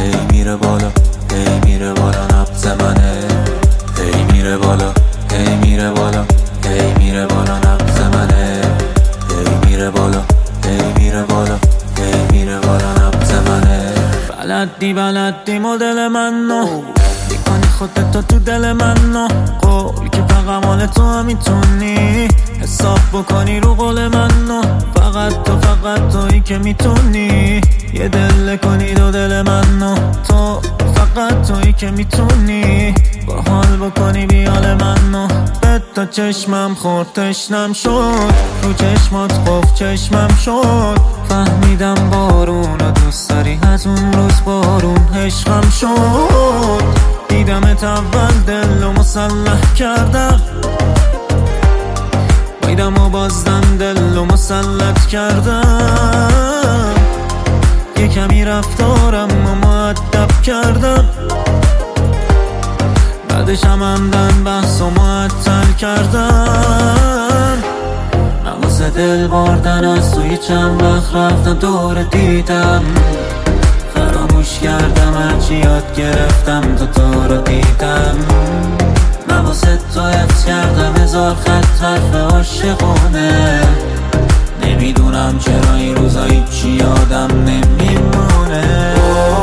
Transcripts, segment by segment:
هی میره بالا، هی میره بالا نبض منه. هی میره بالا، هی میره بالا، هی میره بالا نبض منه. هی میره بالا، هی میره بالا، هی میره بالا نبض منه. بلدی مدل منو میکنی خودتو تو دل منو. قول که فقط مال تو هم میتونی حساب بکنی رو قول منو. فقط تویی که میتونی یه دل کنی دو دل منو. تو فقط تویی که میتونی با حال بکنی بیال منو. به تا چشمم خورد تشنم شد، رو چشمات قفل چشمم شد. فهمیدم بارون رو دوست داری، از اون روز بارون عشقم شد. دیدمت اول دل و مسلح کردم، دیدم و بازدم دل و مسلط کردم. یه کمی رفتارم و مؤدب کردم، بعدش هم عمدن بحث و معطل کردم. من واسه دل بردن از توی چند وقت رفتم دور دیدم. فراموش کردم هرچی یاد گرفتم تا تو رو دیدم. من واسه تو حفظ کردم هزار خط حرف عاشقونه. نمیدونم چرا این روزا هیچی یادم نمیمونه.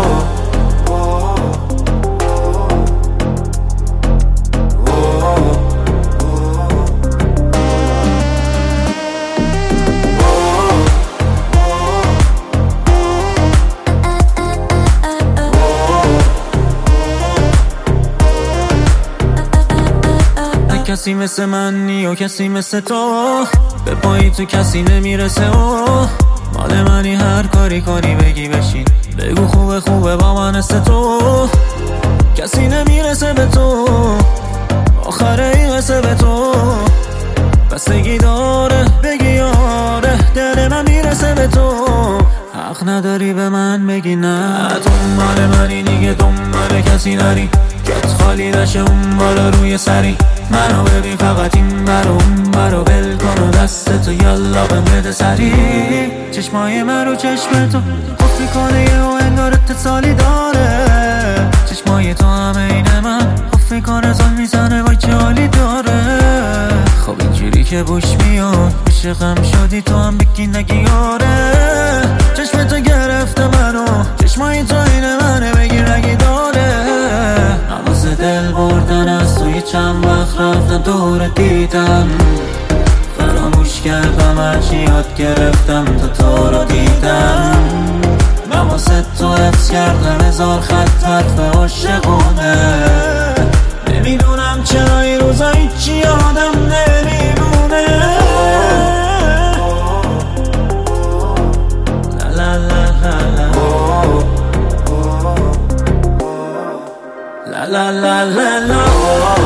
کسی مثل منی و کسی مثل تو، به پایی تو کسی نمیرسه. مال منی هر کاری کنی بگی بشین، بگو خوبه با من است تو. کسی نمیرسه به تو، آخره این قصه به تو. بستگی داره بگی آره، دل من میرسه به تو. حق نداری به من بگی نه، تو مال منی دیگه دنبال کسی نری. جات خالی نشه اون بالا روی سری. منو ببین فقط این برو اون برو، بل کن و دستتو یالا بهم بده سری. چشمای من رو چشم تو قفل کنه یه و انگار اتصالی داره. چشمای تو همه اینه من قفل کنه زن میزنه وای چه حالی داره. خب اینجوری که بوش میاد عاشقم شدی تو هم بگی نگی آره. چشم تو گرفته منو، چشمای تو اینه منه بگی نگی داره. واسه دل بردن از توی چند وقت رفتم دور دیدم. فراموش کردم هرچی یاد گرفتم تا تو رو دیدم. من واسه تو حفظ کردم هزار خط حرف عاشقونه. نمیدونم چرا این روزا هیچی یادم نمیمونه. لا لا لا لا لا لا لا لا.